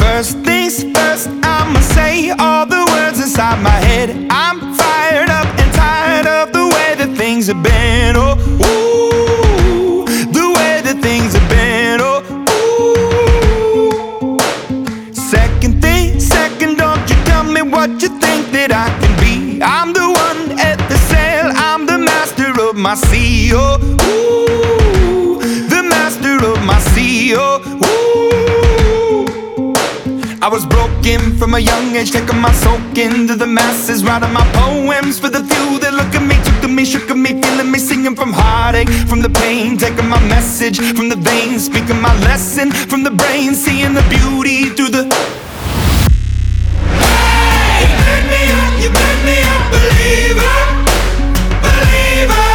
First things first, I'ma say all the words inside my head. I'm fired up and tired of the way that things have been. Oh, ooh, the way that things have been. Oh, ooh. Second thing, second, don't you tell me what you think that I can be. I'm the one at the sail, I'm the master of my sea. Oh, ooh, the master of my sea. Oh, ooh. I was broken from a young age, taking my soak into the masses, writing my poems for the few that look at me, took to me, shook at me, feeling me, singing from heartache, from the pain, taking my message from the veins, speaking my lesson from the brain, seeing the beauty through the. Hey, you made me a believer, believer.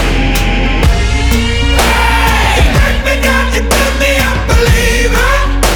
Hey, you break me down, you built me a believer.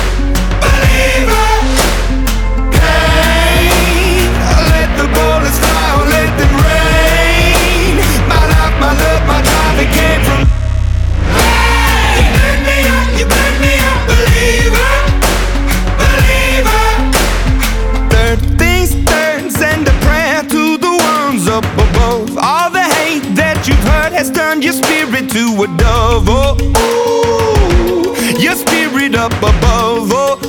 Has turned your spirit to a dove. Oh, ooh, your spirit up above. Oh,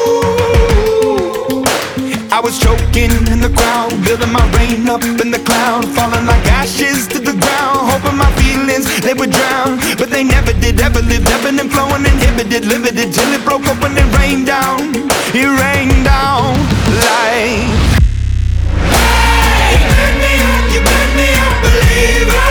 ooh. I was choking in the crowd, building my rain up in the cloud, falling like ashes to the ground, hoping my feelings they would drown, but they never did. Ever lived, ebbing and flowing, inhibited, limited, till it broke open and rained down. It rained down like. Hey, you made me a believer.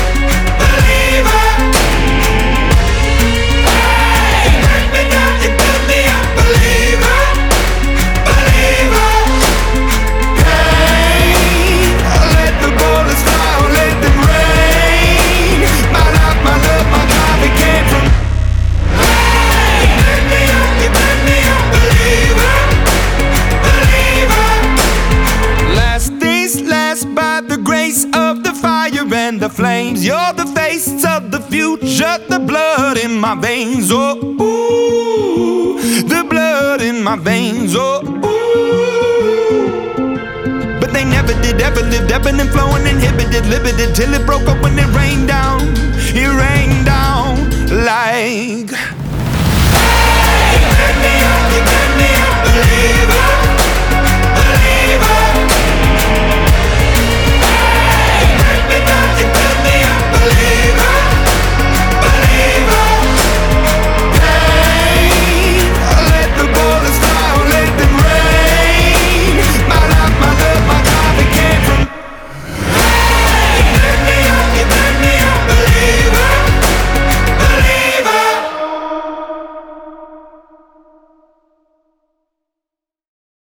And the flames, you're the face of the future, the blood in my veins. Oh, ooh, the blood in my veins. Oh, ooh. But they never did, ever lived, ebbing and flowing, inhibited, limited, till it broke up when it